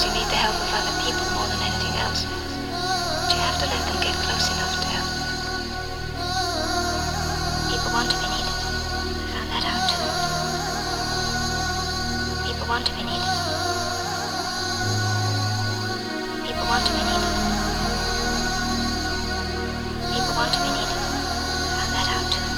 you need the help of other people more than anything else. But you have to let them get close enough to help. People want to be needed. I found that out too. People want to be needed. People want to be needed. People want to be needed. I found that out too.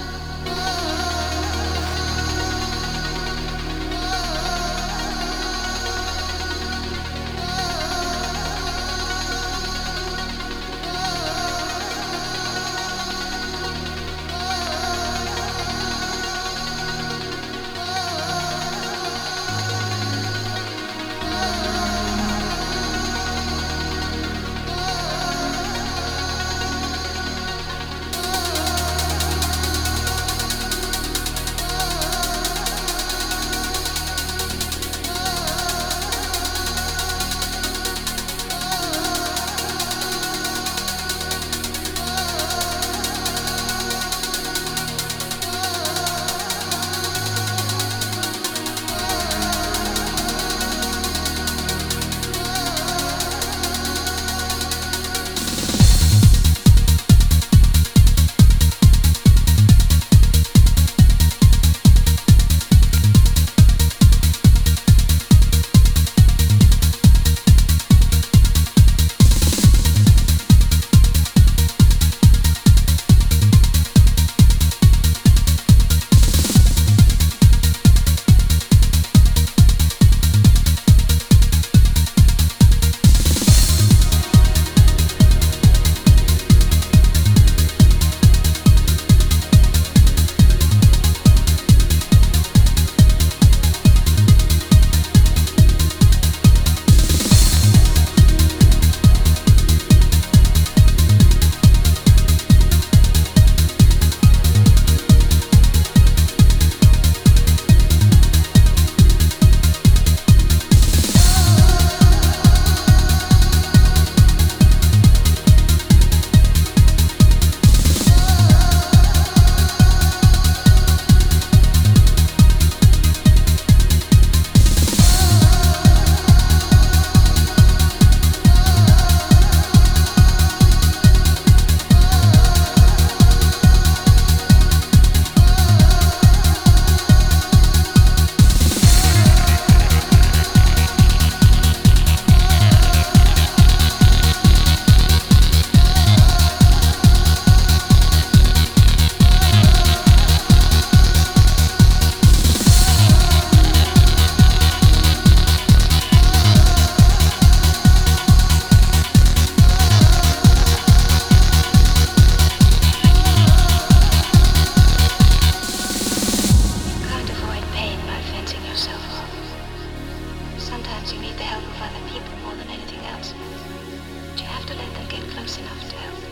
Sometimes you need the help of other people more than anything else. But you have to let them get close enough to help.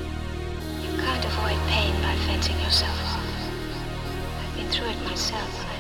You can't avoid pain by fencing yourself off. I've been through it myself.